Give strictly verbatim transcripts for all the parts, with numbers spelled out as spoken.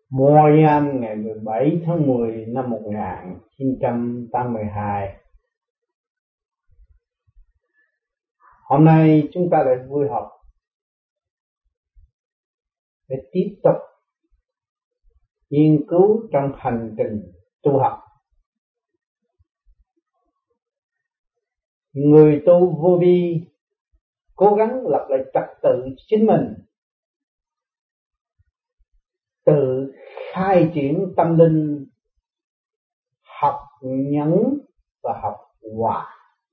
Montreal ngày mười bảy tháng mười năm một nghìn chín trăm tám mươi hai. Hôm nay chúng ta lại vui họp để tiếp tục nghiên cứu trong hành trình tu học. Người tu vô vi cố gắng lập lại trật tự chính mình, tự khai triển tâm linh, học nhẫn và học hòa.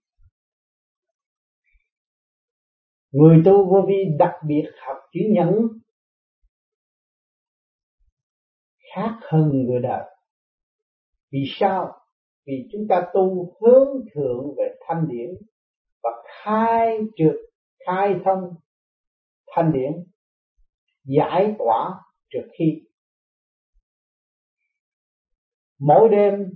Người tu vô vi đặc biệt học chữ nhẫn khác hơn người đời. Vì sao? Vì chúng ta tu hướng thượng về thanh điển và khai trượt, khai thông thanh điển, giải tỏa trượt khí. Mỗi đêm,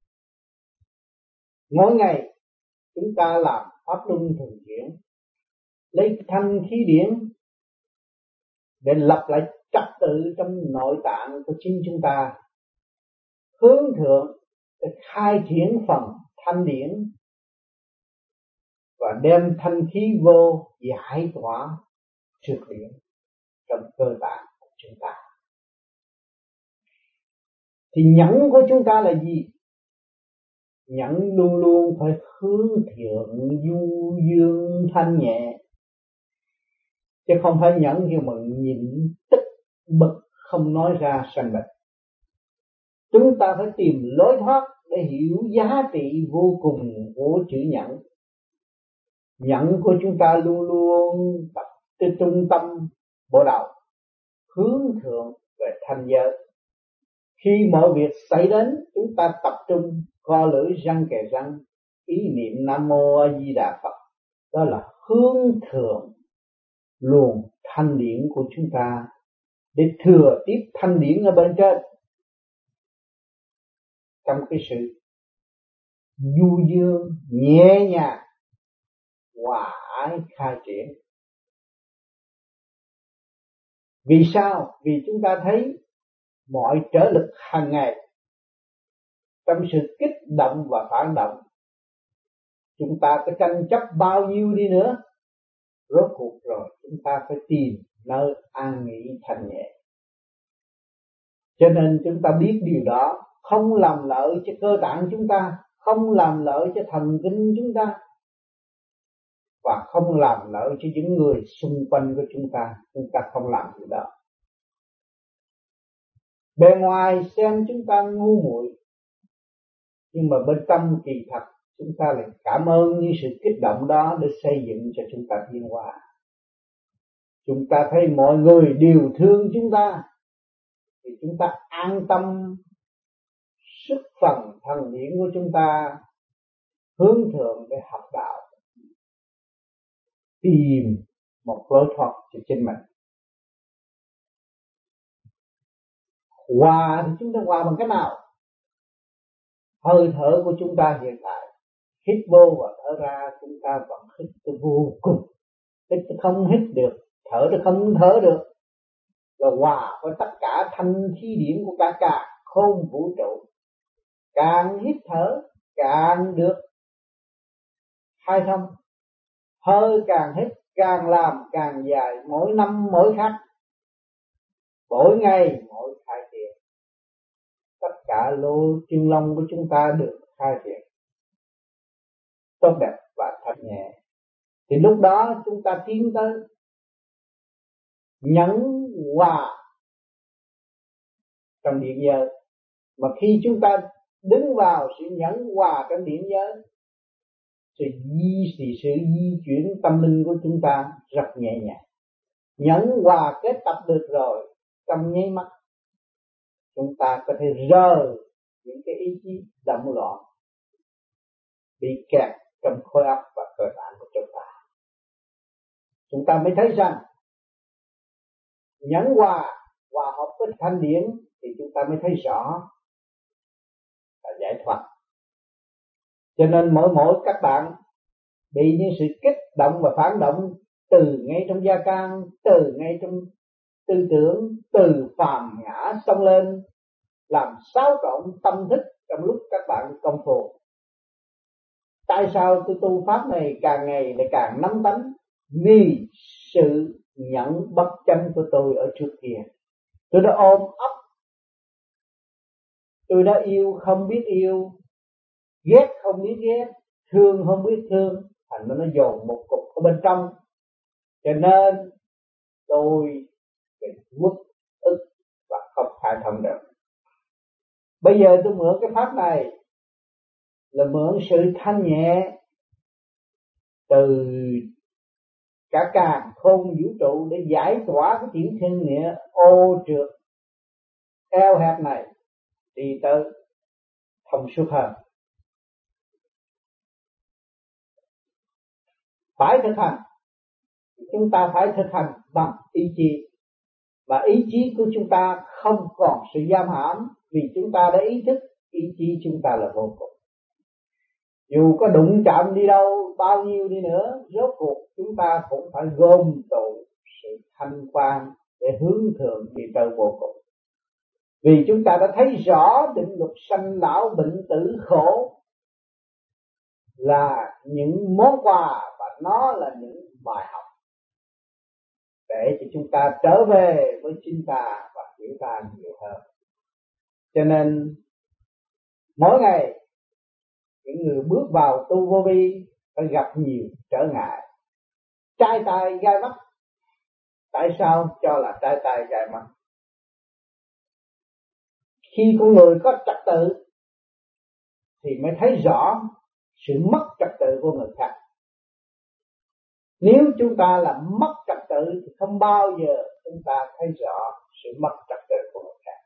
mỗi ngày chúng ta làm pháp luân thường chuyển, lấy thanh khí điển để lập lại trật tự trong nội tạng của chính chúng ta, hướng thượng để khai triển phần thanh điển và đem thanh khí vô giải tỏa trượt điển trong cơ tạng của chúng ta. Thì nhẫn của chúng ta là gì? Nhẫn luôn luôn phải hướng thượng, du dương, thanh nhẹ, chứ không phải nhẫn như mà nhịn tức bực không nói ra sanh bệnh. Chúng ta phải tìm lối thoát để hiểu giá trị vô cùng của chữ nhẫn. Nhẫn của chúng ta luôn luôn tập tới trung tâm bộ đầu, hướng thượng về thanh giới. Khi mọi việc xảy đến, chúng ta tập trung co lưỡi răng kề răng, ý niệm Nam Mô A Di Đà Phật. Đó là hướng thượng luồng thanh điển của chúng ta để thừa tiếp thanh điển ở bên trên. Trong cái sự du dương, nhẹ nhàng, hòa ái khai triển. Vì sao? Vì chúng ta thấy mọi trở lực hàng ngày trong sự kích động và phản động, chúng ta có tranh chấp bao nhiêu đi nữa, rốt cuộc rồi chúng ta phải tìm nơi an nghỉ thanh nhẹ. Cho nên chúng ta biết điều đó không làm lợi cho cơ tạng chúng ta, không làm lợi cho thần kinh chúng ta, và không làm lợi cho những người xung quanh của chúng ta. Chúng ta không làm điều đó. Bề ngoài xem chúng ta ngu muội, nhưng mà bên trong kỳ thật chúng ta lại cảm ơn những sự kích động đó để xây dựng cho chúng ta tiến hóa. Chúng ta thấy mọi người đều thương chúng ta thì chúng ta an tâm sức phần thần điển của chúng ta hướng thượng để học đạo, tìm một lối thoát cho chính mình. Hòa thì chúng ta hòa bằng cách nào? Hơi thở của chúng ta hiện tại, hít vô và thở ra, chúng ta vẫn hít tới vô cùng, hít không hít được, thở thì không thở được, là hòa với tất cả thanh khí điển của cả cả không vũ trụ. Càng hít thở càng được khai thông, hơi càng hít càng làm càng dài, mỗi năm mỗi khác, mỗi ngày mỗi khai triển. Tất cả lô chân lông của chúng ta được khai triển tốt đẹp và thật nhẹ. Thì lúc đó chúng ta tiến tới nhẫn hòa trong điện giới. Mà khi chúng ta đứng vào sự nhẫn hòa trong điện giới thì di thì sự di chuyển tâm linh của chúng ta rất nhẹ nhàng. Nhẫn hòa kết tập được rồi, trong nháy mắt chúng ta có thể rời những cái ý chí động loạn bị kẹt trong khối óc và cơ tạng của chúng ta. Chúng ta mới thấy rằng nhẫn hòa hòa hợp với thanh điển thì chúng ta mới thấy rõ là giải thoát. Cho nên mỗi mỗi các bạn bị những sự kích động và phản động từ ngay trong gia can, từ ngay trong tư tưởng từ phàm ngã xông lên, làm xáo trộn tâm thức trong lúc các bạn công phu. Tại sao tôi tu pháp này càng ngày lại càng nắm tánh? Vì sự nhận bất chánh của tôi ở trước kia. Tôi đã ôm ấp, tôi đã yêu không biết yêu, ghét không biết ghét, thương không biết thương, thành nó nó dồn một cục ở bên trong. Cho nên tôi bị uất ức và không khai thông được. Bây giờ tôi mượn cái pháp này là mượn sự thanh nhẹ từ cả càn khôn vũ trụ để giải tỏa cái tiểu thiên địa ô trượt eo hẹp này, đi tới thông suốt hơn. Phải thực hành, chúng ta phải thực hành bằng ý chí, và ý chí của chúng ta không còn sự giam hãm, vì chúng ta đã ý thức ý chí chúng ta là vô cùng. Dù có đụng chạm đi đâu bao nhiêu đi nữa, rốt cuộc chúng ta cũng phải gom tụ sự thanh quan để hướng thượng đi tới vô cùng. Vì chúng ta đã thấy rõ định luật sanh lão bệnh tử khổ là những món quà và nó là những bài học để cho chúng ta trở về với chính ta và hiểu ta nhiều hơn. Cho nên mỗi ngày những người bước vào tu vô vi phải gặp nhiều trở ngại, trai tài gai mắt. Tại sao cho là trai tài gai mắt? Khi con người có trật tự thì mới thấy rõ sự mất trật tự của người khác. Nếu chúng ta là mất trật tự thì không bao giờ chúng ta thấy rõ sự mất trật tự của người khác.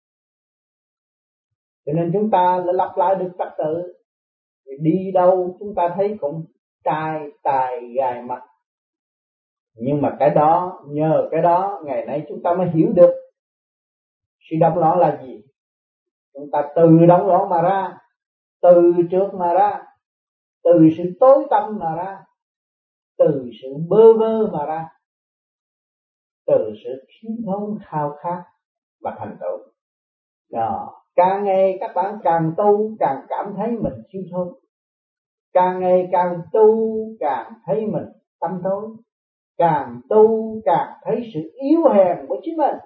Cho nên chúng ta lại lặp lại được trật tự, thì đi đâu chúng ta thấy cũng trai tài gai mắt. Nhưng mà cái đó, nhờ cái đó ngày nay chúng ta mới hiểu được sự động loạn là gì. Chúng ta từ động loạn mà ra, từ trước mà ra, từ sự tối tăm mà ra, từ sự bơ vơ mà ra, từ sự thiếu thốn khao khát và thành tựu. Đó. Càng ngày các bạn càng tu càng cảm thấy mình thiếu thốn, càng ngày càng tu càng thấy mình tâm tối, càng tu càng thấy sự yếu hèn của chính mình.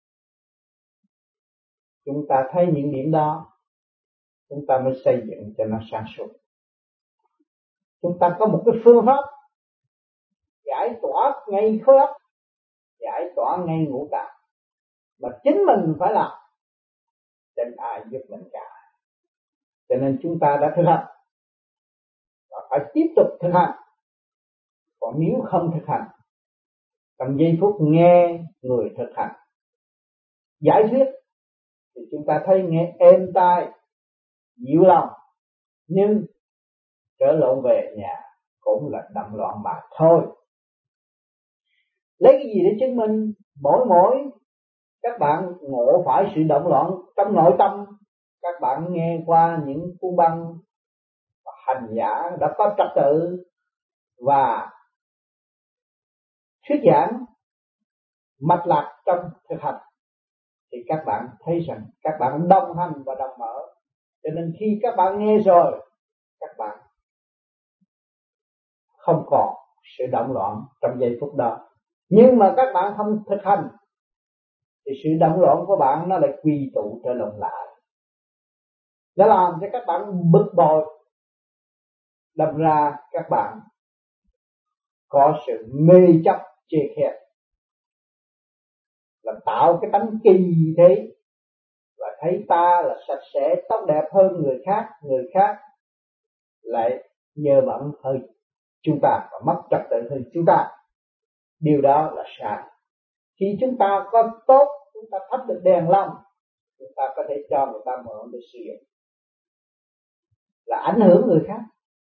Chúng ta thấy những điểm đó, chúng ta mới xây dựng cho nó sáng suốt. Chúng ta có một cái phương pháp giải tỏa ngay khối óc, giải tỏa ngay ngũ tạng, mà chính mình phải làm, chẳng ai giúp mình cả. Cho nên chúng ta đã thực hành và phải tiếp tục thực hành. Còn nếu không thực hành, trong giây phút nghe người thực hành giải thuyết thì chúng ta thấy nghe êm tai, dịu lòng, nhưng trở lộn về nhà cũng là động loạn mà thôi. Lấy cái gì để chứng minh? Mỗi mỗi các bạn ngộ phải sự động loạn trong nội tâm, các bạn nghe qua những cuốn băng và hành giả đã có trật tự và thuyết giảng mạch lạc trong thực hành, thì các bạn thấy rằng các bạn đồng hành và đồng mở. Cho nên khi các bạn nghe rồi, các bạn không còn sự động loạn trong giây phút đó. Nhưng mà các bạn không thực hành thì sự động loạn của bạn nó lại quy tụ trở lộn lại, nó làm cho các bạn bực bội, đâm ra các bạn có sự mê chấp chê khét, là tạo cái tánh kỳ thế và thấy ta là sạch sẽ tóc đẹp hơn người khác, người khác lại nhờ bận hơn chúng ta và mất trật tự hơn chúng ta. Điều đó là sai. Khi chúng ta có tốt, chúng ta thắp được đèn lồng, chúng ta có thể cho người ta mượn để sử dụng, là ảnh hưởng người khác,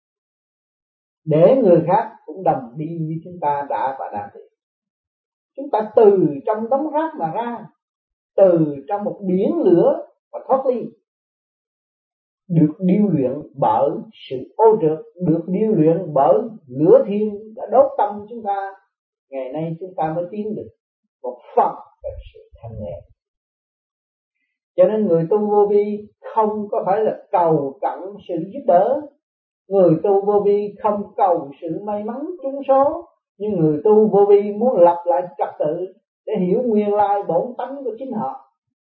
để người khác cũng đồng đi như chúng ta đã và đang đi. Chúng ta từ trong đống rác mà ra, từ trong một biển lửa và thoát ly, được điêu luyện bởi sự ô trượt, được điêu luyện bởi lửa thiên đã đốt tâm chúng ta. Ngày nay chúng ta mới tiến được một phần về sự thanh nhẹ. Cho nên người tu vô vi không có phải là cầu cẩn sự giúp đỡ, người tu vô vi không cầu sự may mắn trúng số, nhưng người tu vô vi muốn lập lại trật tự để hiểu nguyên lai bổn tánh của chính họ.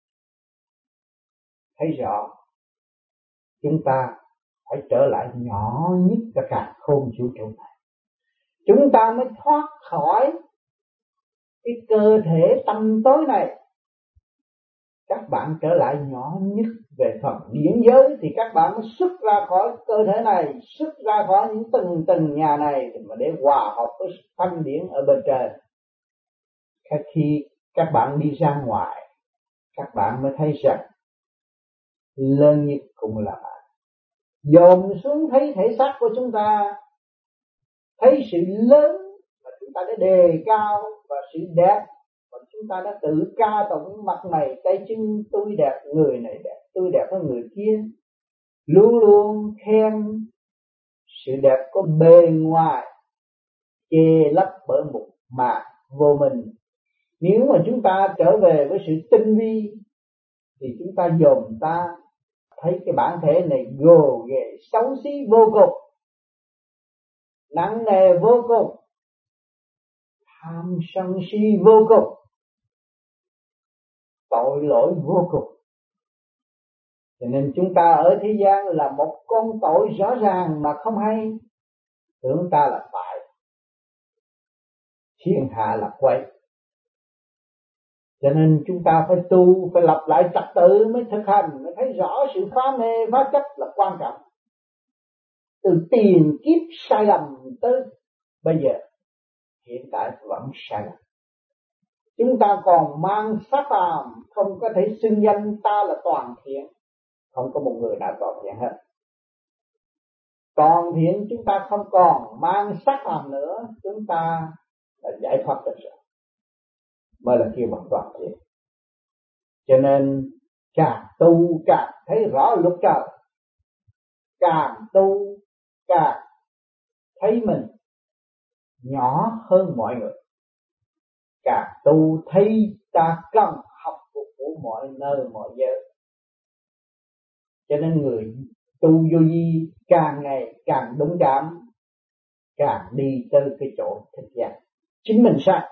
Thấy rõ chúng ta phải trở lại nhỏ nhất cả cả không vũ trụ này, chúng ta mới thoát khỏi cái cơ thể tâm tối này. Các bạn trở lại nhỏ nhất về phần điển giới thì các bạn mới xuất ra khỏi cơ thể này, xuất ra khỏi những từng từng nhà này mà để hòa hợp với thanh điển ở bên trên. Khi các bạn đi ra ngoài, các bạn mới thấy rằng lớn nhất cũng là bạn. Dồn xuống thấy thể xác của chúng ta, thấy sự lớn mà chúng ta đã đề cao và sự đẹp mà chúng ta đã tự ca tụng, mặt mày tay chân tôi đẹp, người này đẹp, tôi đẹp hơn người kia, luôn luôn khen sự đẹp có bề ngoài che lấp bởi một màn vô minh. Nếu mà chúng ta trở về với sự tinh vi thì chúng ta dòm ta thấy cái bản thể này gồ ghề xấu xí vô cùng, nặng nề vô cùng, tham sân si vô cùng, tội lỗi vô cùng. Cho nên chúng ta ở thế gian là một con tội rõ ràng mà không hay, tưởng ta là phải, thiên hạ là quay. Cho nên chúng ta phải tu, phải lập lại trật tự mới thực hành, mới thấy rõ sự phá mê phá chấp là quan trọng. Từ tiền kiếp sai lầm tới bây giờ, hiện tại vẫn sai lầm. Chúng ta còn mang xác phàm, không có thể xưng danh ta là toàn thiện. Không có một người nào toàn thiện hết. Toàn thiện chúng ta không còn mang xác phàm nữa, chúng ta là giải thoát được rồi, mới là kêu bằng toàn thiện. Cho nên càng tu càng thấy rõ luật trời, càng tu càng thấy mình nhỏ hơn mọi người, càng tu thấy ta cần học phục của mọi nơi mọi giới. Cho nên người tu vô vi càng ngày càng đúng cảm, càng đi tới cái chỗ thực giác chính mình sai.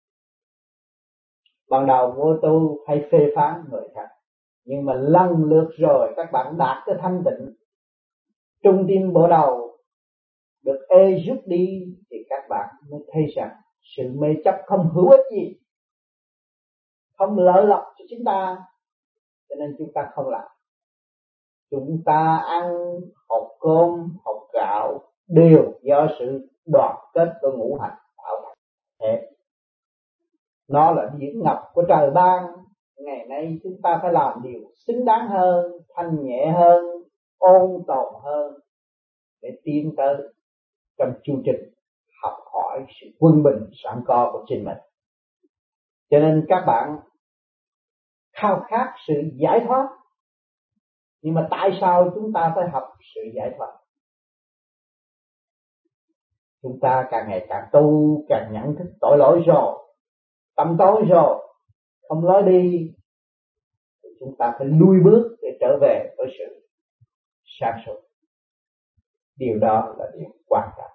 Ban đầu vô tu hay phê phán người khác, nhưng mà lần lượt rồi các bạn đạt tới thanh tịnh, trung tim bộ đầu được ê rút đi, thì các bạn mới thấy rằng sự mê chấp không hữu ích gì, không lợi lộc cho chúng ta, cho nên chúng ta không làm. Chúng ta ăn hột cơm, hột gạo đều do sự đoàn kết của ngũ hành tạo thành thế. Nó là điển ngọc của trời ban. Ngày nay chúng ta phải làm điều xứng đáng hơn, thanh nhẹ hơn, ôn tồn hơn để tiến tới trong chu trình học hỏi sự quân bình sẵn có của chính mình. Cho nên các bạn khao khát sự giải thoát, nhưng mà tại sao chúng ta phải học sự giải thoát? Chúng ta càng ngày càng tu, càng nhận thức tội lỗi rồi, tâm tối rồi, không lối đi, thì chúng ta phải lui bước để trở về với sự sáng suốt. Điều đó là điều quan trọng.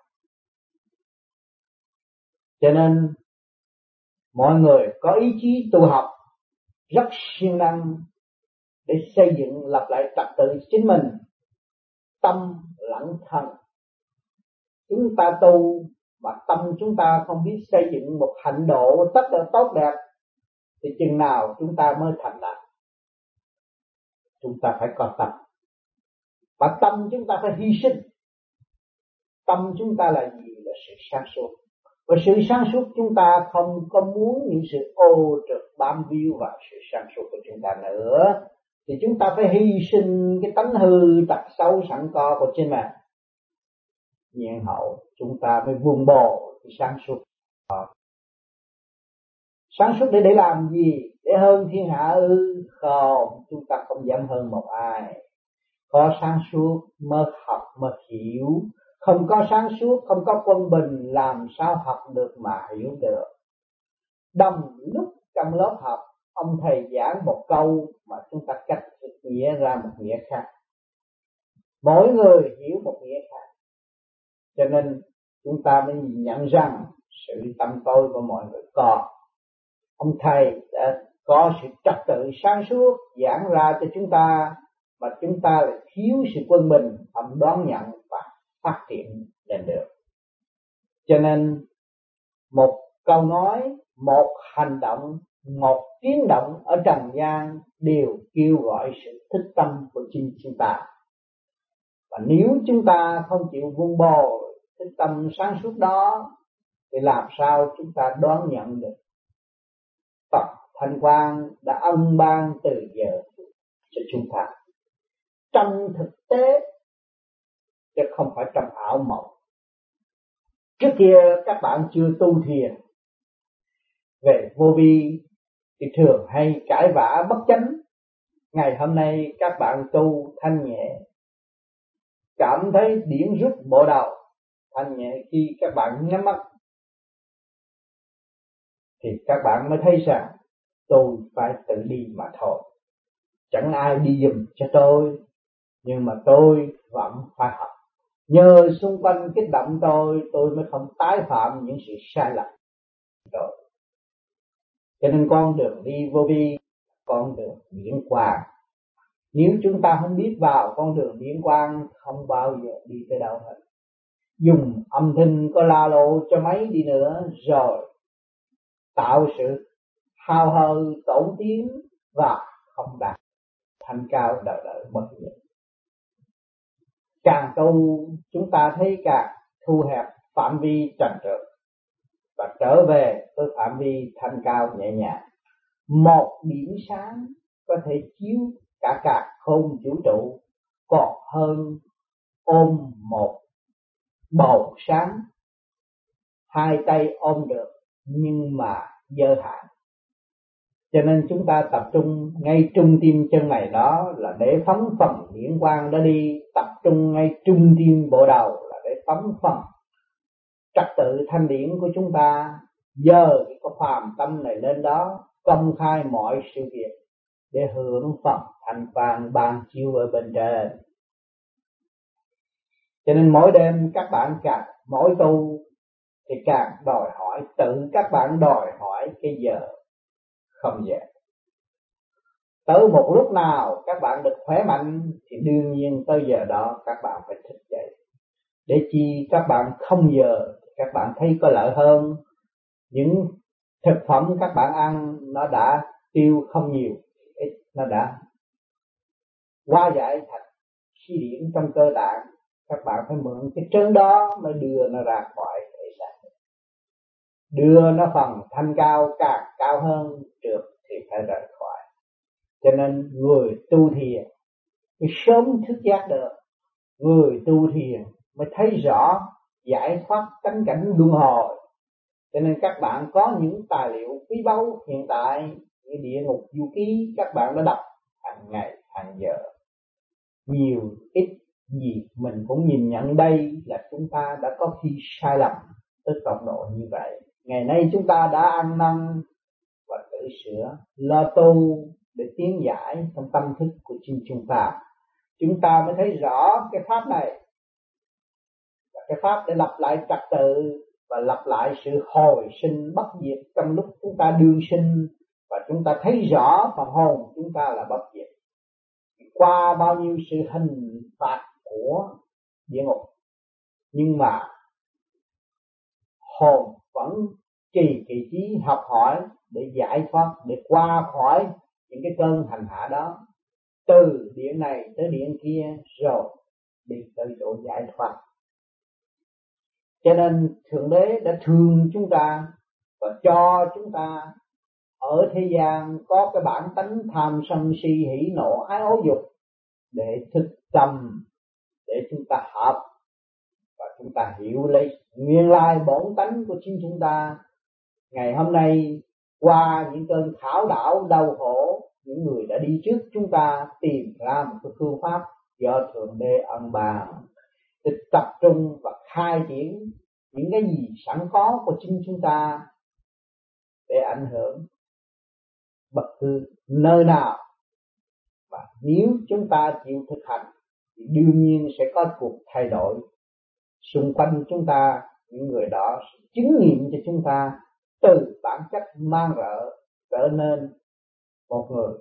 Cho nên mọi người có ý chí tu học rất siêng năng để xây dựng lập lại trật tự chính mình, tâm lẫn thân. Chúng ta tu mà tâm chúng ta không biết xây dựng một hạnh độ tất là tốt đẹp thì chừng nào chúng ta mới thành đạt. Chúng ta phải có tâm, và tâm chúng ta phải hy sinh. Tâm chúng ta là gì? Là sự sáng suốt. Và sự sáng suốt chúng ta không có muốn những sự ô trượt bám víu vào sự sáng suốt của chúng ta nữa, thì chúng ta phải hy sinh cái tánh hư tật xấu sẵn có của chính mình. Nhiên hậu chúng ta mới vun bồi cái sáng suốt. Sáng suốt để để làm gì? Để hơn thiên hạ ư? Không, chúng ta không dám hơn một ai. Có sáng suốt mới học mới hiểu, không có sáng suốt, không có quân bình làm sao học được mà hiểu được. Đồng lúc trong lớp học ông thầy giảng một câu mà chúng ta cách nghĩa ra một nghĩa khác, mỗi người hiểu một nghĩa khác, cho nên chúng ta mới nhận rằng sự tâm tối của mọi người có. Ông thầy đã có sự trật tự sáng suốt giảng ra cho chúng ta, mà chúng ta lại thiếu sự quân bình, không đón nhận và phát triển lên được. Cho nên một câu nói, một hành động, một tiếng động ở trần gian đều kêu gọi sự thích tâm của chính chúng ta. Và nếu chúng ta không chịu vun bồi thích tâm sáng suốt đó, thì làm sao chúng ta đón nhận được Phật Thanh Quang đã ân ban từ giờ cho chúng ta trong thực tế, chứ không phải trong ảo mộng. Trước kia các bạn chưa tu thiền về vô vi thì thường hay cãi vã bất chánh. Ngày hôm nay các bạn tu thanh nhẹ, cảm thấy điển rút bộ đầu, thanh nhẹ khi các bạn nhắm mắt, thì các bạn mới thấy rằng tôi phải tự đi mà thôi. Chẳng ai đi giùm cho tôi, nhưng mà tôi vẫn phải học. Nhờ xung quanh kích động tôi, tôi mới không tái phạm những sự sai lầm rồi. Cho nên con đường đi vô vi, con đường điển quang. Nếu chúng ta không biết vào con đường điển quang, không bao giờ đi tới đâu hết. Dùng âm thanh có la lộ cho mấy đi nữa, rồi tạo sự hao hơi tổn tiếng và không đạt thanh cao đời đời bất diệt. Càng tu chúng ta thấy càng thu hẹp phạm vi trần trượt và trở về với phạm vi thanh cao nhẹ nhàng. Một điểm sáng có thể chiếu cả cả không vũ trụ, còn hơn ôm một bầu sáng hai tay ôm được nhưng mà dơ hạn. Cho nên chúng ta tập trung ngay trung tim chân này đó là để phóng phần điển quang đó đi, tập trung ngay trung tim bộ đầu là để phóng phần trật tự thanh điển của chúng ta. Giờ cái có phàm tâm này lên đó, công khai mọi sự việc để hưởng phần thanh quang ban chiếu ở bên trên. Cho nên mỗi đêm các bạn càng mỗi tu thì càng đòi hỏi, tự các bạn đòi hỏi cái giờ không giờ. Tới một lúc nào các bạn được khỏe mạnh thì đương nhiên tới giờ đó các bạn phải thức dậy. Để chi các bạn không giờ thì các bạn thấy có lợi hơn. Những thực phẩm các bạn ăn nó đã tiêu không nhiều, ít nó đã hóa giải thành khí điển trong cơ tạng. Các bạn phải mượn cái trớn đó mới đưa nó ra khỏi thể xác, đưa nó phần thanh cao càng cao hơn trượt thì phải rời khỏi. Cho nên người tu thiền mới sớm thức giác được, người tu thiền mới thấy rõ giải thoát tánh cảnh luân hồi. Cho nên các bạn có những tài liệu quý báu hiện tại như Địa Ngục Du Ký, các bạn đã đọc hàng ngày hàng giờ. Nhiều ít gì mình cũng nhìn nhận đây là chúng ta đã có khi sai lầm tới cộng độ như vậy. Ngày nay chúng ta đã ăn năn và tự sửa, lo tu để tiến giải trong tâm thức của chính chúng ta. Chúng ta mới thấy rõ cái pháp này là cái pháp để lập lại trật tự và lập lại sự hồi sinh bất diệt trong lúc chúng ta đương sinh, và chúng ta thấy rõ phần hồn chúng ta là bất diệt. Qua bao nhiêu sự hình phạt của địa ngục, nhưng mà hồn vẫn trì kỳ trí học hỏi để giải thoát, để qua khỏi những cái cơn hành hạ đó, từ điện này tới điện kia rồi đi tới chỗ giải thoát. Cho nên Thượng Đế đã thương chúng ta và cho chúng ta ở thế gian có cái bản tánh tham sân si hỉ nộ ái ố dục để thực tâm, để chúng ta học và chúng ta hiểu lấy nguyên lai bổn tánh của chính chúng ta. Ngày hôm nay qua những cơn khảo đảo đau khổ, những người đã đi trước chúng ta tìm ra một cái phương pháp do Thượng Đế ân ban để tập trung và khai triển những cái gì sẵn có của chính chúng ta để ảnh hưởng bất cứ nơi nào. Và nếu chúng ta chịu thực hành thì đương nhiên sẽ có cuộc thay đổi xung quanh chúng ta. Những người đó sẽ chứng nghiệm cho chúng ta từ bản chất mang rợ trở nên một người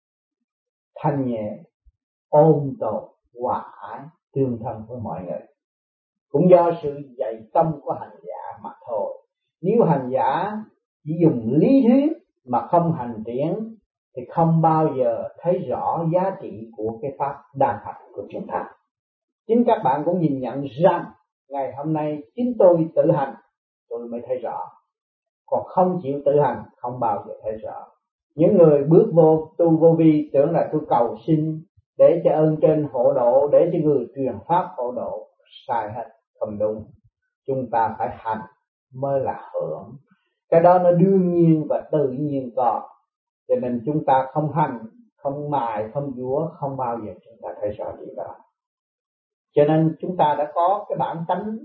thanh nhẹ, ôn tồn, hòa ái, tương thân với mọi người. Cũng do sự dạy công của hành giả mà thôi. Nếu hành giả chỉ dùng lý thuyết mà không hành triển thì không bao giờ thấy rõ giá trị của cái pháp đang hành của chúng ta. Chính các bạn cũng nhìn nhận rằng ngày hôm nay chính tôi tự hành tôi mới thấy rõ, còn không chịu tự hành không bao giờ thấy rõ. Những người bước vô tu vô vi tưởng là tôi cầu xin để cho ơn trên hộ độ, để cho người truyền pháp hộ độ, sai hết, không đúng. Chúng ta phải hành mới là hưởng, cái đó nó đương nhiên và tự nhiên có. Cho nên chúng ta không hành, không mài, không dúa, không bao giờ chúng ta thấy rõ gì đó. Cho nên chúng ta đã có cái bản tánh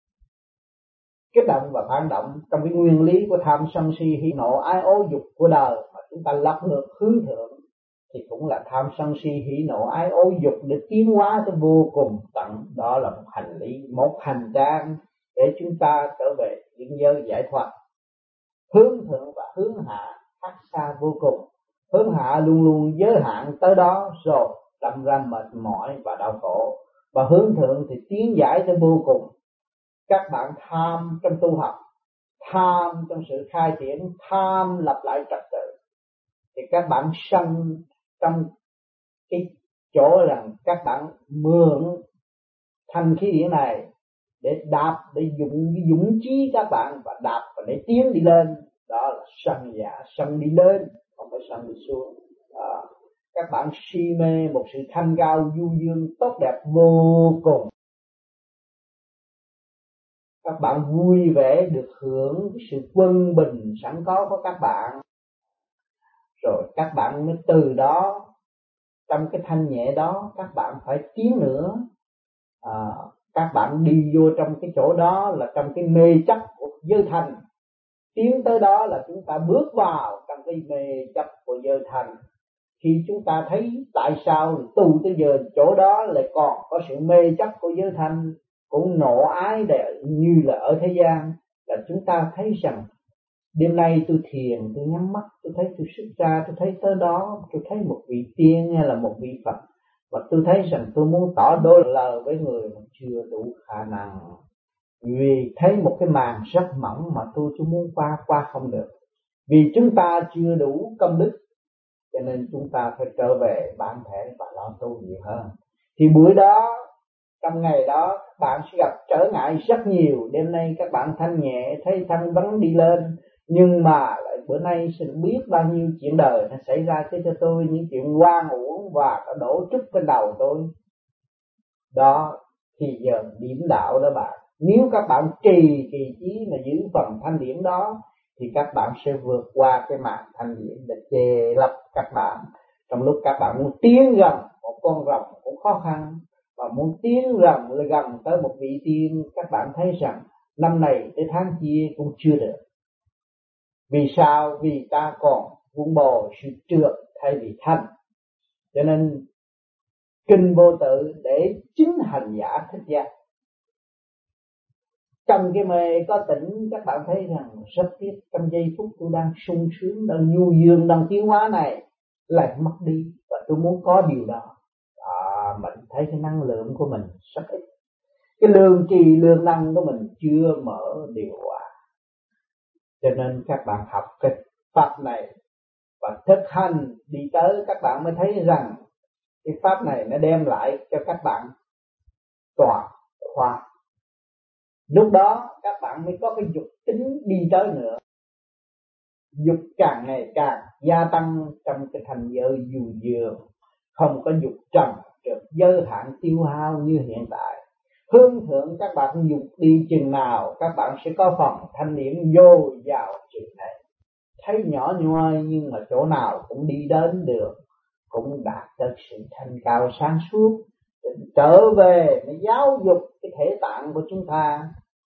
kích động và phản động trong cái nguyên lý của tham sân si hỉ nộ ái ố dục của đời, mà chúng ta lật ngược hướng thượng thì cũng là tham sân si hỉ nộ ái ố dục để tiến hóa tới vô cùng tận. Đó là một hành lý, một hành trang để chúng ta trở về những giới giải thoát. Hướng thượng và hướng hạ khác xa vô cùng. Hướng hạ luôn luôn giới hạn tới đó rồi đâm ra mệt mỏi và đau khổ, và hướng thượng thì tiến giải tới vô cùng. Các bạn tham trong tu học, tham trong sự khai triển, tham lập lại trật tự, thì các bạn sân trong cái chỗ rằng các bạn mượn thanh khí điển này để đạp, để dụng cái dũng chí các bạn và đạp và để tiến đi lên. Đó là sân giả, sân đi lên, không phải sân đi xuống. À, các bạn si mê một sự thanh cao du dương tốt đẹp vô cùng. Các bạn vui vẻ được hưởng cái sự quân bình sẵn có của các bạn, rồi các bạn mới từ đó, trong cái thanh nhẹ đó các bạn phải tiến nữa. À, các bạn đi vô trong cái chỗ đó là trong cái mê chấp của giới thành, tiến tới đó là chúng ta bước vào trong cái mê chấp của giới thành. Khi chúng ta thấy tại sao tu tới giờ chỗ đó lại còn có sự mê chấp của giới thanh, cũng nộ ái để như là ở thế gian, là chúng ta thấy rằng đêm nay tôi thiền, tôi nhắm mắt, tôi thấy tôi xuất ra, tôi thấy tới đó, tôi thấy một vị tiên hay là một vị Phật, và tôi thấy rằng tôi muốn tỏ đôi lời với người mà chưa đủ khả năng, vì thấy một cái màn rất mỏng mà tôi tôi muốn qua qua không được, vì chúng ta chưa đủ công đức. Cho nên chúng ta phải trở về bản thể và lo tu nhiều hơn. Thì buổi đó, trong ngày đó các bạn sẽ gặp trở ngại rất nhiều. Đêm nay các bạn thanh nhẹ, thấy thanh vấn đi lên, nhưng mà lại bữa nay xin biết bao nhiêu chuyện đời nó xảy ra cho tôi, những chuyện hoang uổng và nó đổ trút trên đầu tôi. Đó thì giờ điểm đạo đó bạn. Nếu các bạn trì kỳ trí mà giữ phần thanh điển đó thì các bạn sẽ vượt qua cái màn thanh điển để che lấp các bạn. Trong lúc các bạn muốn tiến gần một con rồng cũng khó khăn, và muốn tiến gần gần tới một vị tiên, các bạn thấy rằng năm này tới tháng kia cũng chưa được. Vì sao? Vì ta còn vun bồi sự trượt thay vì thanh. Cho nên kinh vô tự để chính hành giả thích giác. Trong cái mê có tỉnh, các bạn thấy rằng rất tiếc, trong giây phút tôi đang sung sướng, đang nhu dương, đang tiến hóa này lại mất đi, và tôi muốn có điều đó. À, mình thấy cái năng lượng của mình rất ít, cái lương trì lương năng của mình chưa mở điều hòa. Cho nên các bạn học cái pháp này và thực hành đi tới, các bạn mới thấy rằng cái pháp này nó đem lại cho các bạn toàn khoa. Lúc đó các bạn mới có cái dục tính đi tới nữa. Dục càng ngày càng gia tăng trong cái thành giới dù dường, không có dục trần được giới hạn tiêu hao như hiện tại. Hướng thượng các bạn dục đi chừng nào, các bạn sẽ có phần thanh điển dồi dào chừng này. Thấy nhỏ nhoi nhưng mà chỗ nào cũng đi đến được, cũng đạt được sự thanh cao sáng suốt. Trở về nó giáo dục cái thể tạng của chúng ta,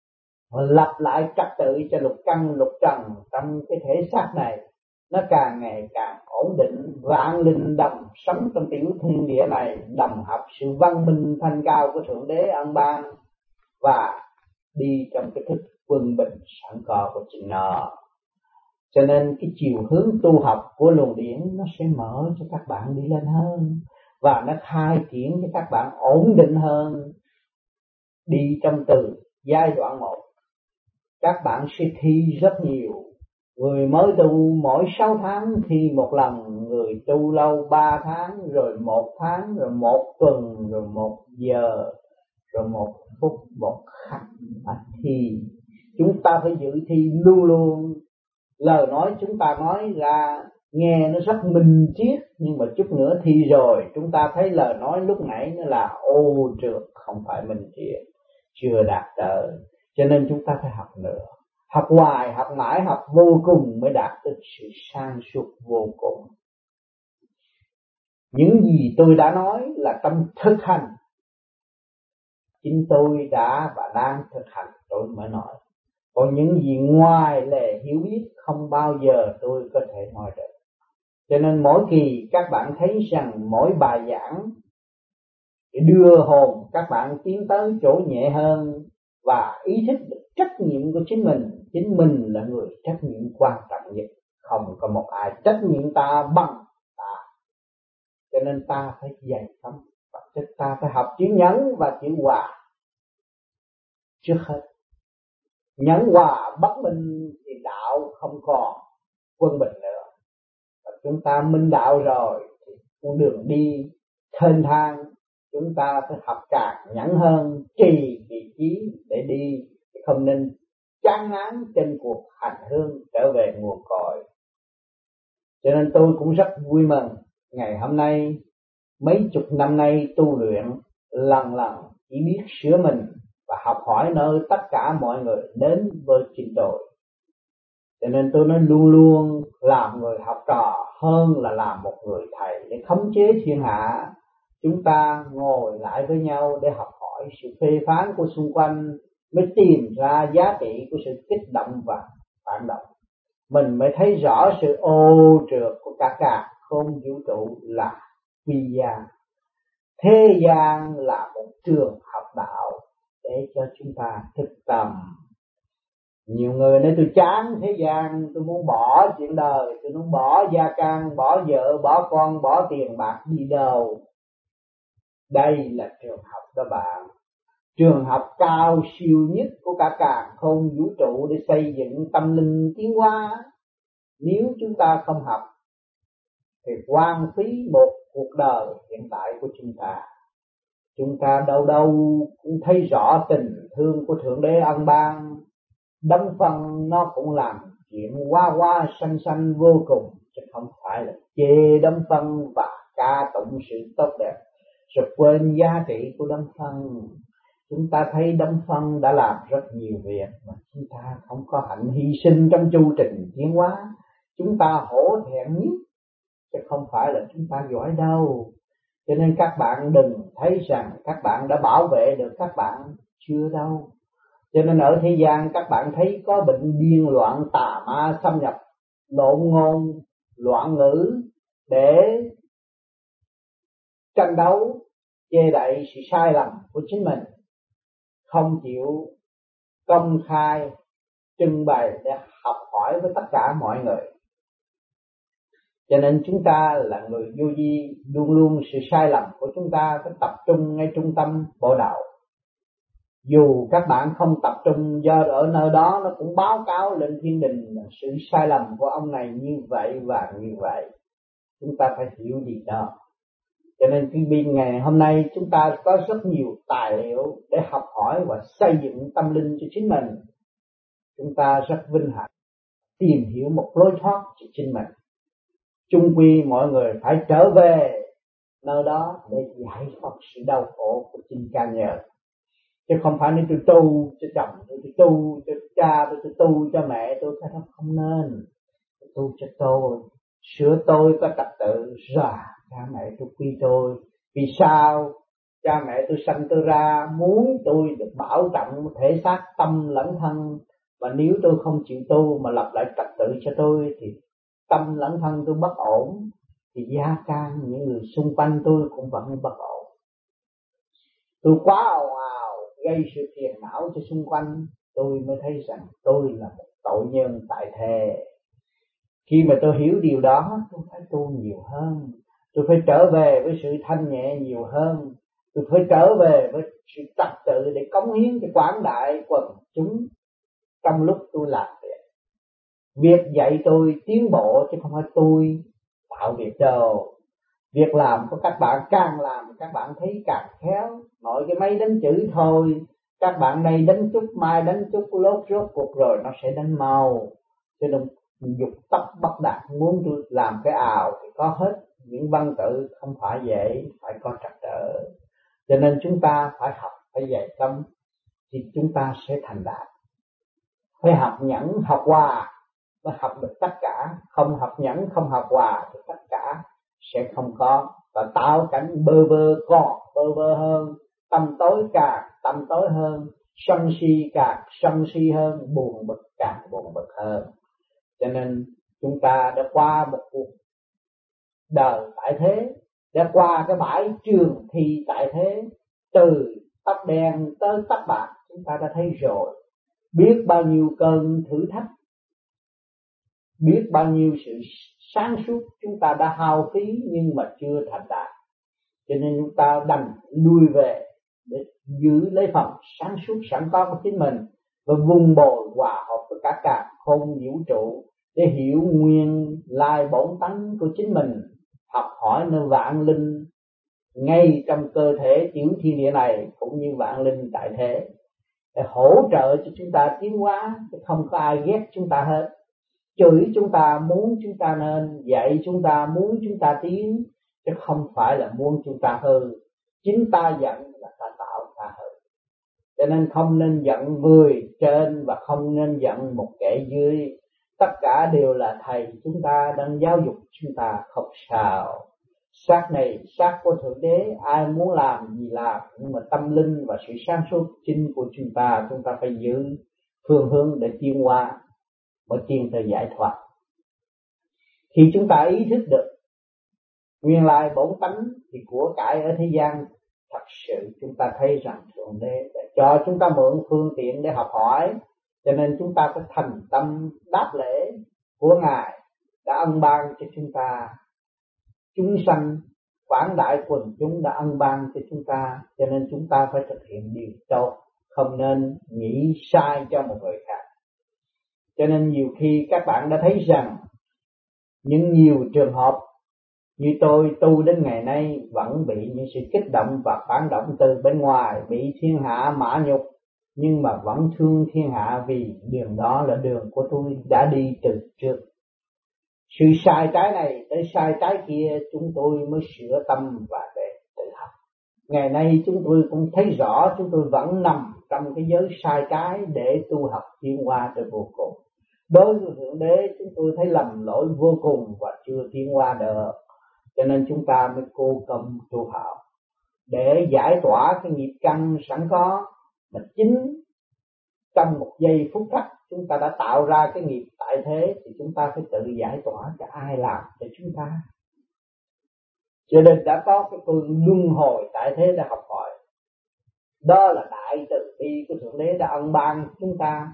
lập lại trật tự cho lục căn lục trần trong cái thể xác này, nó càng ngày càng ổn định. Vạn linh đồng sống trong tiểu thiên địa này, đồng học sự văn minh thanh cao của Thượng Đế ân ban, và đi trong cái thức quân bình sẵn có của chính nó. Cho nên cái chiều hướng tu học của luồng điển nó sẽ mở cho các bạn đi lên hơn, và nó khai triển cho các bạn ổn định hơn. Đi trong từ giai đoạn một, các bạn sẽ thi rất nhiều. Người mới tu mỗi sáu tháng thi một lần, người tu lâu ba tháng, rồi một tháng, rồi một tuần, rồi một giờ, rồi một phút, một khắc mà thi. Chúng ta phải giữ thi luôn luôn. Lời nói chúng ta nói ra nghe nó rất minh triết, nhưng mà chút nữa thi rồi chúng ta thấy lời nói lúc nãy nó là ô trượt, không phải minh triết, chưa đạt tới. Cho nên chúng ta phải học nữa, học hoài, học mãi, học vô cùng mới đạt được sự sang suốt vô cùng. Những gì tôi đã nói là trong thực hành, chính tôi đã và đang thực hành tôi mới nói. Còn những gì ngoài lề hiểu biết không bao giờ tôi có thể nói được. Cho nên mỗi kỳ các bạn thấy rằng mỗi bài giảng để đưa hồn các bạn tiến tới chỗ nhẹ hơn, và ý thức được trách nhiệm của chính mình. Chính mình là người trách nhiệm quan trọng nhất, không có một ai trách nhiệm ta bằng ta. Cho nên ta phải dày tâm, và ta phải học chữ nhẫn và chữ hòa trước hết. Nhẫn hòa bất minh thì đạo không còn quân bình nữa. Và chúng ta minh đạo rồi thì con đường đi thênh thang, chúng ta phải học càng nhẫn hơn, trì vị trí để đi, không nên chán ngán trên cuộc hành hương trở về nguồn cội. Cho nên tôi cũng rất vui mừng ngày hôm nay, mấy chục năm nay tu luyện, lần lần chỉ biết sửa mình và học hỏi nơi tất cả mọi người đến với chính tôi. Cho nên tôi nói luôn luôn làm người học trò hơn là làm một người thầy để khống chế thiên hạ. Chúng ta ngồi lại với nhau để học hỏi sự phê phán của xung quanh, mới tìm ra giá trị của sự kích động và phản động. Mình mới thấy rõ sự ô trượt của cả cả không vũ trụ là quy gia. Thế gian là một trường học đạo để cho chúng ta thực tập. Nhiều người nói tôi chán thế gian, tôi muốn bỏ chuyện đời, tôi muốn bỏ gia can, bỏ vợ, bỏ con, bỏ tiền bạc đi đâu. Đây là trường học đó bạn, trường học cao siêu nhất của cả càn khôn vũ trụ để xây dựng tâm linh tiến hóa. Nếu chúng ta không học thì hoang phí một cuộc đời hiện tại của chúng ta. Chúng ta đâu đâu cũng thấy rõ tình thương của Thượng Đế ân ban. Đấng phân nó cũng làm chuyện hoa hoa xanh xanh vô cùng, chứ không phải là chê đấng phân và ca tụng sự tốt đẹp rồi quên giá trị của đấng phân. Chúng ta thấy đấng phân đã làm rất nhiều việc mà chúng ta không có hạnh hy sinh trong chu trình tiến hóa. Chúng ta hổ thẹn nhất, chứ không phải là chúng ta giỏi đâu. Cho nên các bạn đừng thấy rằng các bạn đã bảo vệ được các bạn, chưa đâu. Cho nên ở thế gian các bạn thấy có bệnh điên loạn, tà ma xâm nhập, lộn ngôn, loạn ngữ để tranh đấu, chê đậy sự sai lầm của chính mình, không chịu công khai trưng bày để học hỏi với tất cả mọi người. Cho nên chúng ta là người vô vi, luôn luôn sự sai lầm của chúng ta phải tập trung ngay trung tâm bộ đạo. Dù các bạn không tập trung, do ở nơi đó nó cũng báo cáo lên thiên đình là sự sai lầm của ông này như vậy và như vậy. Chúng ta phải hiểu gì đó. Cho nên cái biên ngày hôm nay chúng ta có rất nhiều tài liệu để học hỏi và xây dựng tâm linh cho chính mình. Chúng ta rất vinh hạnh tìm hiểu một lối thoát cho chính mình. Chung quy mọi người phải trở về nơi đó để giải thoát sự đau khổ của chính cá nhân. Chứ không phải nên tôi tu cho chồng tôi, tôi tu cho cha tôi, tôi tu cho mẹ tôi, cái đó không nên. Tôi tu cho tôi, sửa tôi có trật tự, rồi cha mẹ tôi quy tôi. Vì sao? Cha mẹ tôi sanh tôi ra muốn tôi được bảo trọng thể xác tâm lẫn thân, và nếu tôi không chịu tu mà lập lại trật tự cho tôi thì tâm lẫn thân tôi bất ổn, thì gia can những người xung quanh tôi cũng vẫn bất ổn. Tôi quá ồn ào gây sự phiền não cho xung quanh, tôi mới thấy rằng tôi là một tội nhân tại thế. Khi mà tôi hiểu điều đó, tôi phải tu nhiều hơn, tôi phải trở về với sự thanh nhẹ nhiều hơn, tôi phải trở về với sự trật tự để cống hiến cho quảng đại quần chúng trong lúc tôi làm việc. Việc dạy tôi tiến bộ chứ không phải tôi tạo việc đâu. Việc làm của các bạn càng làm các bạn thấy càng khéo. Nội cái máy đánh chữ thôi, các bạn này đánh chút mai đánh chút lốt rốt cuộc rồi nó sẽ đánh mau. Cho nên dục tốc bất đạt, muốn tôi làm cái ào thì có hết. Những văn tự không phải dễ, phải có trật tự. Cho nên chúng ta phải học, phải dạy tâm thì chúng ta sẽ thành đạt. Phải học nhẫn, học hòa mới học được tất cả. Không học nhẫn, không học hòa thì tất cả sẽ không có, và tạo cảnh bơ vơ còn bơ vơ hơn, tâm tối càng tâm tối hơn, sân si càng sân si hơn, buồn bực càng buồn bực hơn. Cho nên chúng ta đã qua một cuộc đời tại thế, đã qua cái bãi trường thi tại thế, từ tóc đen tới tóc bạc chúng ta đã thấy rồi. Biết bao nhiêu cơn thử thách, biết bao nhiêu sự sáng suốt chúng ta đã hao phí nhưng mà chưa thành đạt. Cho nên chúng ta đành lui về để giữ lấy phần sáng suốt sẵn có của chính mình, và vùng bồi hòa hợp với cả cả không vũ trụ để hiểu nguyên lai bổn tánh của chính mình, học hỏi nơi vạn linh ngay trong cơ thể tiểu thiên địa này cũng như vạn linh tại thế, để hỗ trợ cho chúng ta tiến hóa, chứ không có ai ghét chúng ta hết. Chửi chúng ta muốn chúng ta nên, dạy chúng ta muốn chúng ta tiến, chứ không phải là muốn chúng ta hư. Chính ta giận là ta tạo ta hư. Cho nên không nên giận người trên và không nên giận một kẻ dưới. Tất cả đều là thầy chúng ta đang giáo dục chúng ta, không sao. Xác này xác của Thượng Đế, ai muốn làm gì làm, nhưng mà tâm linh và sự sáng suốt chính của chúng ta, chúng ta phải giữ phương hướng để tiến hóa, mới tiến tới giải thoát. Khi chúng ta ý thức được nguyên lai bổn tánh thì của cải ở thế gian, thật sự chúng ta thấy rằng Thượng Đế đã cho chúng ta mượn phương tiện để học hỏi. Cho nên chúng ta phải thành tâm đáp lễ của Ngài đã ân ban cho chúng ta. Chúng sanh quảng đại quần chúng đã ân ban cho chúng ta, cho nên chúng ta phải thực hiện điều tốt, không nên nghĩ sai cho một người khác. Cho nên nhiều khi các bạn đã thấy rằng những nhiều trường hợp như tôi tu đến ngày nay vẫn bị những sự kích động và phản động từ bên ngoài, bị thiên hạ mã nhục, nhưng mà vẫn thương thiên hạ vì đường đó là đường của tôi đã đi từ trước. Sự sai trái này tới sai trái kia chúng tôi mới sửa tâm và để tự học. Ngày nay chúng tôi cũng thấy rõ chúng tôi vẫn nằm trong cái giới sai trái để tu học tiến hóa tới vô cùng. Đối với Thượng Đế chúng tôi thấy lầm lỗi vô cùng và chưa tiến hóa được. Cho nên chúng ta mới cố công tu học để giải tỏa cái nghiệp căn sẵn có, mà chính trong một giây phút khắc chúng ta đã tạo ra cái nghiệp tại thế, thì chúng ta phải tự giải tỏa, cho ai làm cho chúng ta. Cho nên đã có cái phương luân hồi tại thế để học hỏi. Đó là đại từ bi của Thượng Đế đã ân ban chúng ta,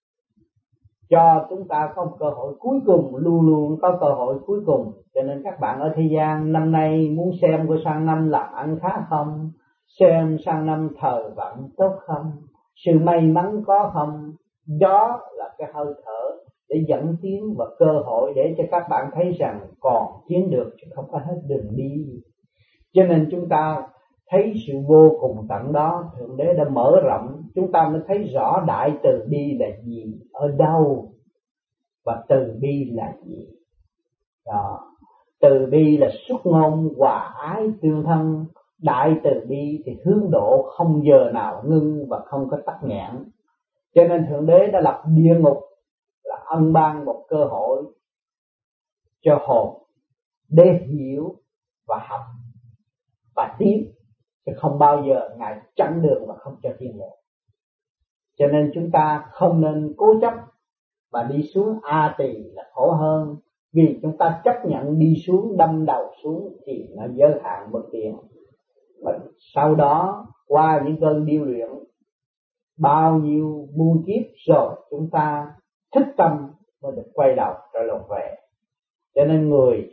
cho chúng ta có một cơ hội cuối cùng, luôn luôn có cơ hội cuối cùng. Cho nên các bạn ở thế gian năm nay muốn xem của sang năm làm ăn khá không, xem sang năm thời vận tốt không, sự may mắn có không, đó là cái hơi thở để dẫn tiến và cơ hội để cho các bạn thấy rằng còn tiến được chứ không phải hết đường đi. Cho nên chúng ta thấy sự vô cùng tận đó, Thượng Đế đã mở rộng, chúng ta mới thấy rõ đại từ bi là gì, ở đâu, và từ bi là gì. Đó. Từ bi là xuất ngôn hòa ái tương thân, đại từ bi thì hướng độ không giờ nào ngưng và không có tắc nghẽn. Cho nên Thượng Đế đã lập địa ngục là ân ban một cơ hội cho hồn để hiểu và học và tiến, chứ không bao giờ Ngài chặn đường và không cho tiến bộ. Cho nên chúng ta không nên cố chấp và đi xuống A Tỳ là khổ hơn, vì chúng ta chấp nhận đi xuống, đâm đầu xuống thì nó giới hạn bất tiện. Và sau đó qua những cơn điêu luyện bao nhiêu muôn kiếp rồi chúng ta thích tâm mới được quay đầu trở lại về. Cho nên người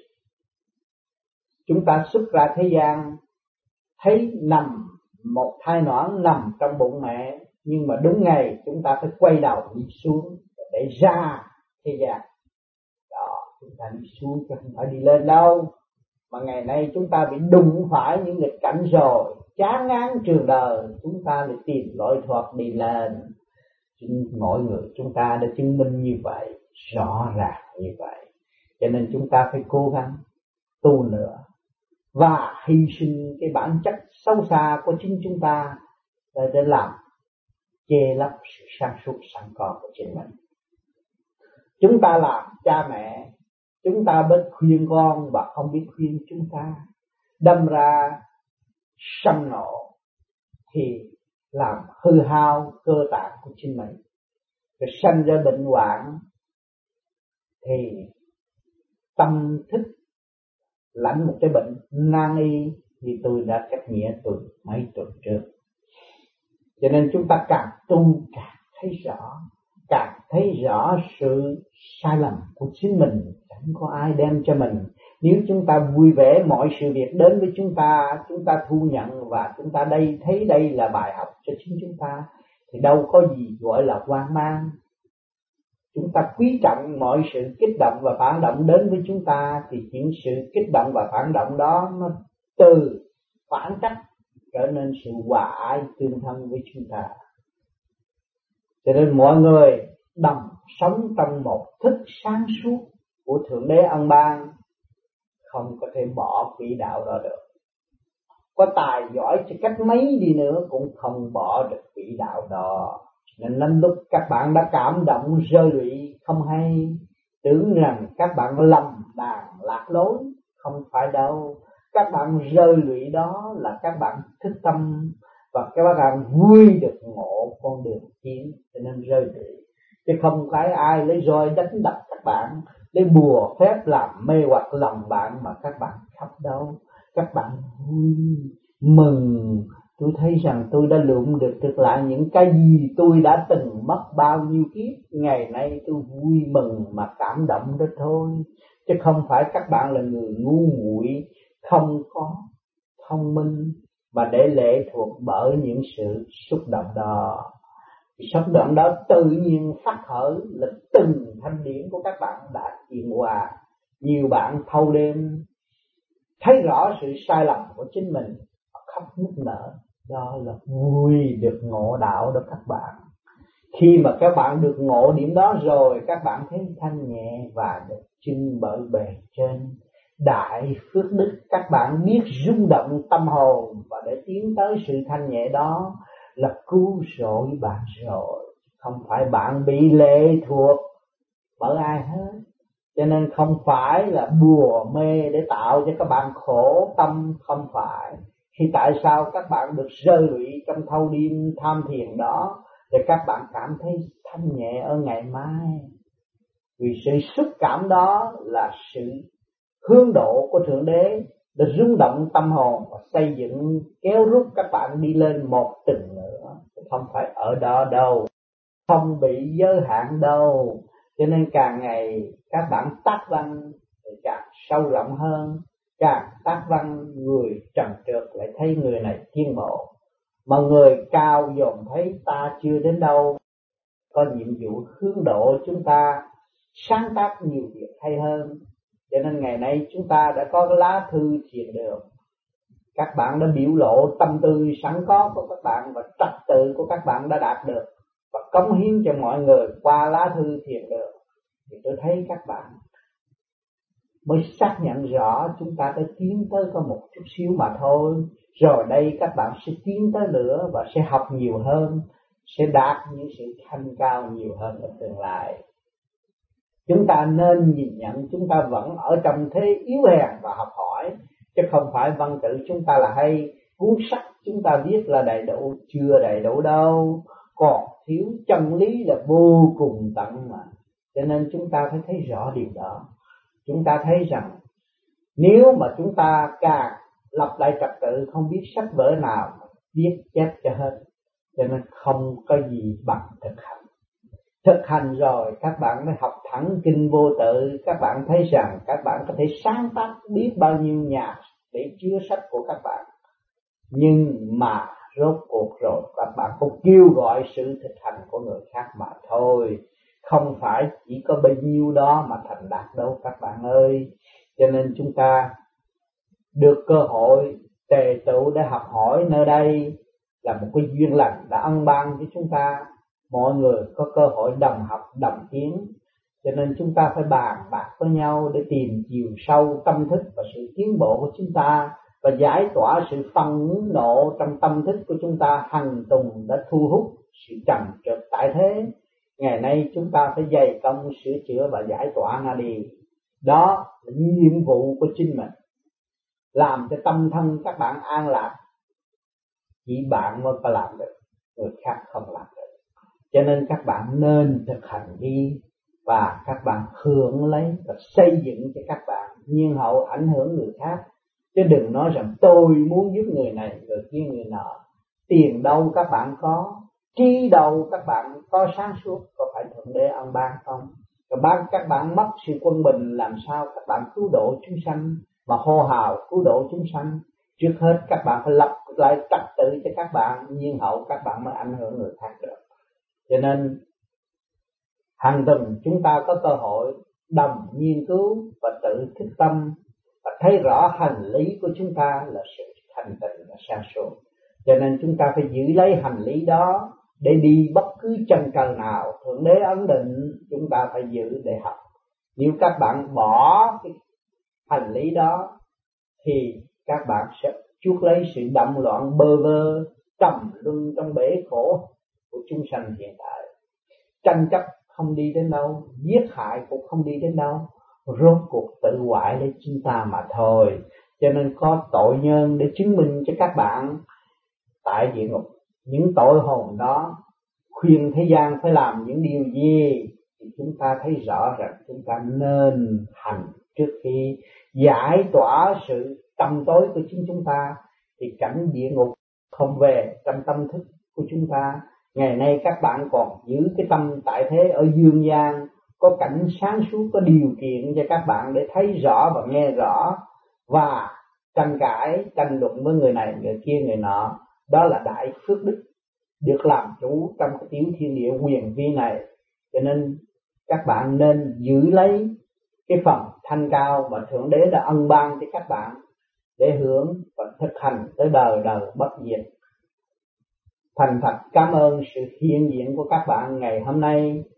chúng ta xuất ra thế gian thấy nằm một thai nõn nằm trong bụng mẹ, nhưng mà đúng ngày chúng ta phải quay đầu đi xuống để ra thế gian. Đó, chúng ta đi xuống chứ không phải đi lên đâu. Mà ngày nay chúng ta bị đụng phải những nghịch cảnh rồi, chán ngán trường đời, chúng ta lại tìm lối thoát đi lên. Mỗi người chúng ta đã chứng minh như vậy, rõ ràng như vậy. Cho nên chúng ta phải cố gắng tu nữa và hy sinh cái bản chất sâu xa của chính chúng ta để, để làm che lấp sự sáng suốt sẵn có của chính mình. Chúng ta làm cha mẹ, chúng ta biết khuyên con và không biết khuyên chúng ta, đâm ra sân nộ thì làm hư hao cơ tạng của chính mình, rồi sanh ra bệnh hoạn thì tâm thức lãnh một cái bệnh nan y như tôi đã cách nghĩa từ mấy tuần trước. Cho nên chúng ta càng tu càng thấy rõ, càng thấy rõ sự sai lầm của chính mình, chẳng có ai đem cho mình. Nếu chúng ta vui vẻ mọi sự việc đến với chúng ta, chúng ta thu nhận và chúng ta đây thấy đây là bài học cho chính chúng ta, thì đâu có gì gọi là hoang mang. Chúng ta quý trọng mọi sự kích động và phản động đến với chúng ta, thì những sự kích động và phản động đó nó từ phản trắc trở nên sự hòa ái tương thân với chúng ta. Cho nên mọi người đồng sống trong một thức sáng suốt của Thượng Đế ân ban, không có thể bỏ quỹ đạo đó được. Có tài giỏi cho cách mấy đi nữa cũng không bỏ được quỹ đạo đó. Nên đến lúc các bạn đã cảm động rơi lụy không hay, tưởng rằng các bạn lầm đàn lạc lối, không phải đâu. Các bạn rơi lụy đó là các bạn thức tâm và các bạn vui được ngộ con đường tiến, cho nên rơi lụy. Chứ không phải ai lấy roi đánh đập các bạn, lấy bùa phép làm mê hoặc lòng bạn mà các bạn khóc đâu. Các bạn vui, mừng. Tôi thấy rằng tôi đã lượm được thực lại những cái gì tôi đã từng mất bao nhiêu kiếp. Ngày nay tôi vui mừng mà cảm động đó thôi. Chứ không phải các bạn là người ngu muội, không có thông minh mà để lệ thuộc bởi những sự xúc động đó. Xúc động đó tự nhiên phát khởi là từng thanh điển của các bạn đã chuyển hòa. Nhiều bạn thâu đêm thấy rõ sự sai lầm của chính mình, khóc nức nở. Đó là vui được ngộ đạo đó các bạn. Khi mà các bạn được ngộ điểm đó rồi, các bạn thấy thanh nhẹ và được chinh bởi bề trên đại phước đức. Các bạn biết rung động tâm hồn và để tiến tới sự thanh nhẹ đó là cứu rỗi bạn rồi, không phải bạn bị lệ thuộc bởi ai hết. Cho nên không phải là bùa mê để tạo cho các bạn khổ tâm, không phải. Thì tại sao các bạn được rơi lụy trong thâu đêm tham thiền đó, để các bạn cảm thấy thanh nhẹ ở ngày mai? Vì sự xúc cảm đó là sự hướng độ của Thượng Đế để rung động tâm hồn và xây dựng kéo rút các bạn đi lên một tầng nữa, không phải ở đó đâu, không bị giới hạn đâu. Cho nên càng ngày các bạn tác văn thì càng sâu rộng hơn, càng tác văn người trần trượt lại thấy người này tiến bộ, mà người cao dồn thấy ta chưa đến đâu, có nhiệm vụ hướng độ chúng ta sáng tác nhiều việc hay hơn. Cho nên ngày nay chúng ta đã có cái lá thư thiền đường, các bạn đã biểu lộ tâm tư sẵn có của các bạn và trật tự của các bạn đã đạt được và cống hiến cho mọi người qua lá thư thiền đường. Thì tôi thấy các bạn mới xác nhận rõ chúng ta đã tiến tới có một chút xíu mà thôi. Rồi đây các bạn sẽ tiến tới nữa và sẽ học nhiều hơn, sẽ đạt những sự thanh cao nhiều hơn ở tương lai. Chúng ta nên nhìn nhận chúng ta vẫn ở trong thế yếu hèn và học hỏi, chứ không phải văn tự chúng ta là hay, cuốn sách chúng ta viết là đầy đủ, chưa đầy đủ đâu, còn thiếu chân lý là vô cùng tận mà. Cho nên chúng ta phải thấy rõ điều đó. Chúng ta thấy rằng nếu mà chúng ta càng lập lại trật tự, không biết sách vở nào viết chép cho hết, cho nên không có gì bằng thực hành. Thực hành rồi các bạn mới học thẳng kinh vô tự, các bạn thấy rằng các bạn có thể sáng tác biết bao nhiêu nhạc để chứa sách của các bạn. Nhưng mà rốt cuộc rồi các bạn cũng kêu gọi sự thực hành của người khác mà thôi. Không phải chỉ có bấy nhiêu đó mà thành đạt đâu các bạn ơi. Cho nên chúng ta được cơ hội tề tựu để học hỏi nơi đây là một cái duyên lành đã ân ban với chúng ta. Mọi người có cơ hội đồng học đồng tiến, cho nên chúng ta phải bàn bạc với nhau để tìm chiều sâu tâm thức và sự tiến bộ của chúng ta, và giải tỏa sự phân nộ trong tâm thức của chúng ta hằng tuần đã thu hút sự trầm trượt tại thế. Ngày nay chúng ta phải dày công sửa chữa và giải tỏa nó đi. Đó là nhiệm vụ của chính mình, làm cho tâm thân các bạn an lạc. Chỉ bạn mới có làm được, người khác không làm được. Cho nên các bạn nên thực hành đi, và các bạn hưởng lấy và xây dựng cho các bạn, nhiên hậu ảnh hưởng người khác. Chứ đừng nói rằng tôi muốn giúp người này, người kia, người nọ. Tiền đâu các bạn có, trí đâu các bạn có sáng suốt, có phải Thượng Đế ân ban không? Và ban các bạn mất sự quân bình, làm sao các bạn cứu độ chúng sanh mà hô hào cứu độ chúng sanh? Trước hết các bạn phải lập lại trật tự cho các bạn, nhiên hậu các bạn mới ảnh hưởng người khác được. Cho nên hàng tuần chúng ta có cơ hội đồng nghiên cứu và tự thức tâm, và thấy rõ hành lý của chúng ta là sự thành tịnh và sáng suốt. Cho nên chúng ta phải giữ lấy hành lý đó để đi bất cứ chân trời nào Thượng Đế ấn định, chúng ta phải giữ để học. Nếu các bạn bỏ cái hành lý đó thì các bạn sẽ chuốc lấy sự động loạn bơ vơ, trầm luân trong bể khổ của chúng sanh hiện tại. Tranh chấp không đi đến đâu, giết hại cũng không đi đến đâu, rốt cuộc tự hoại lấy chúng ta mà thôi. Cho nên có tội nhân để chứng minh cho các bạn tại địa ngục. Những tội hồn đó khuyên thế gian phải làm những điều gì thì chúng ta thấy rõ rằng chúng ta nên hành trước khi giải tỏa sự tâm tối của chính chúng ta, thì cảnh địa ngục không về trong tâm thức của chúng ta. Ngày nay các bạn còn giữ cái tâm tại thế ở dương gian, có cảnh sáng suốt, có điều kiện cho các bạn để thấy rõ và nghe rõ, và tranh cãi, tranh luận với người này, người kia, người nọ. Đó là đại phước đức được làm chủ trong cái tiểu thiên địa quyền vi này. Cho nên các bạn nên giữ lấy cái phần thanh cao mà Thượng Đế đã ân ban cho các bạn để hưởng và thực hành tới đời đời bất diệt. Thành thật cảm ơn sự hiện diện của các bạn ngày hôm nay.